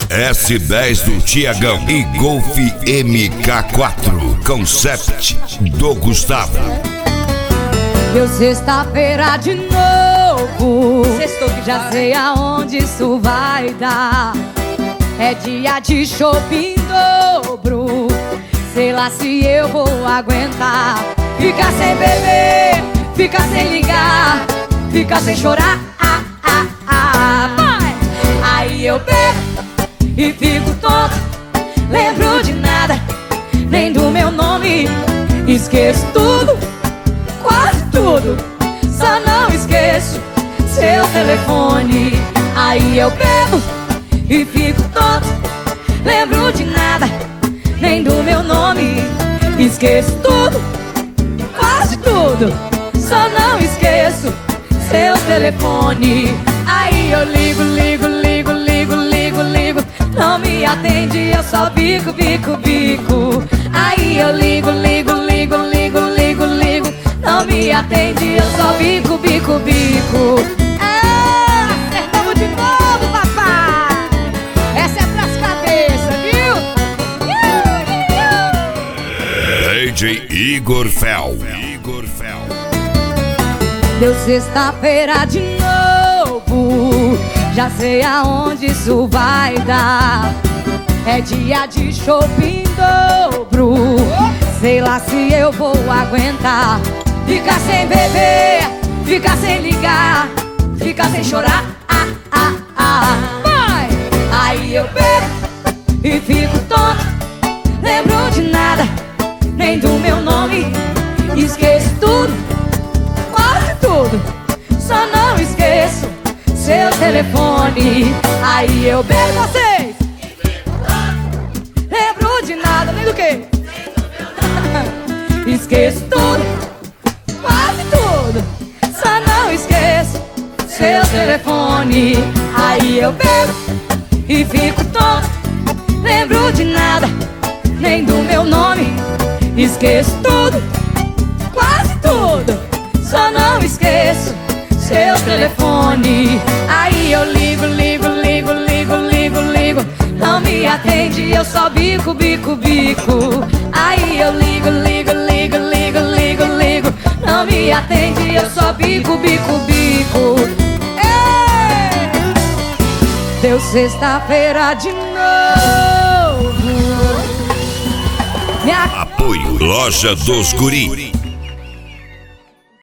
S10 do Tiagão e Golf MK4 Concept do Gustavo. Deu sexta-feira de novo. Sextou que já sei aonde isso vai dar. É dia de shopping em dobro. Sei lá se eu vou aguentar. Fica sem beber, fica sem ligar, fica sem chorar. Vai! Aí eu bebo e fico tonto. Lembro de nada, nem do meu nome. Esqueço tudo, quase tudo. Só não esqueço seu telefone. Aí eu bebo e fico tonto. Lembro de nada, nem do meu nome. Esqueço tudo, quase tudo. Só não esqueço seu telefone. Aí eu ligo, ligo, ligo, ligo, ligo, ligo. Não me atende, eu só bico, bico, bico. Aí eu ligo, ligo, ligo, ligo, ligo, ligo. Não me atende, eu só bico, bico, bico. Acertamos de novo, papai. Essa é pras cabeças, viu? DJ Igor Fel. Deu sexta-feira de novo. Já sei aonde isso vai dar. É dia de shopping em dobro. Sei lá se eu vou aguentar. Fica sem beber, fica sem ligar, fica sem chorar. Vai! Aí eu bebo e fico tonto. Lembro de nada, nem do meu nome. Esqueço tudo, quase tudo. Só não esqueço seu telefone. Aí eu bebo vocês. Lembro de nada, nem do que? Esqueço tudo, quase tudo. Só não esqueço seu telefone. Aí eu bebo e fico tonto. Lembro de nada, nem do meu nome. Esqueço tudo, quase tudo. Só não esqueço seu telefone. Aí eu ligo, ligo, ligo, ligo, ligo, ligo. Não me atende, eu só bico, bico, bico. Aí eu ligo, ligo, ligo, ligo, ligo, ligo. Não me atende, eu só bico, bico, bico. Ei! Deu sexta-feira de novo. Apoio Loja dos Guri.